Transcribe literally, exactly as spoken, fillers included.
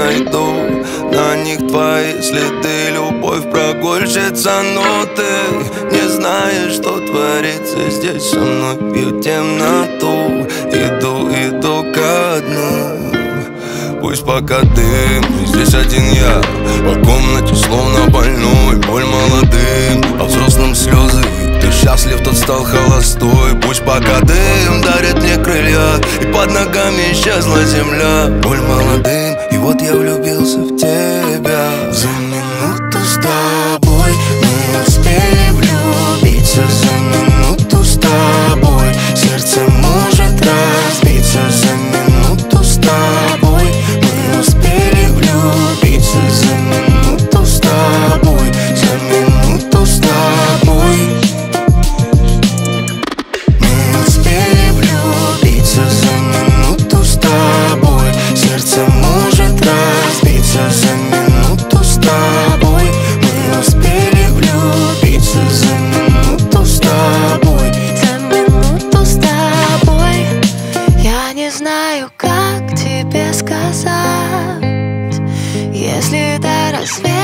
найду на них твои следы. Любовь прогульщица, но ты не знаешь, что творится здесь со мной. Пью темноту, иду, иду ко дну. Пусть пока дым, здесь один я по комнате, словно больной. Боль молодым, а взрослым слезы. Кто счастлив, тот стал холостой. Пусть пока дым дарит мне крылья, и под ногами исчезла земля. Боль молодым, и вот я влюбился в тебя. За минуту с тобой мы успели влюбиться. За минуту с тобой сердце может разбиться. За минуту с тобой мы успели влюбиться. За минуту с тобой, за минуту с тобой мы успели влюбиться. За минуту с тобой сердце может разбиться. За минуту с тобой мы успели влюбиться. За минуту с тобой, за минуту с тобой. Я не знаю, как тебе сказать, если до рассвета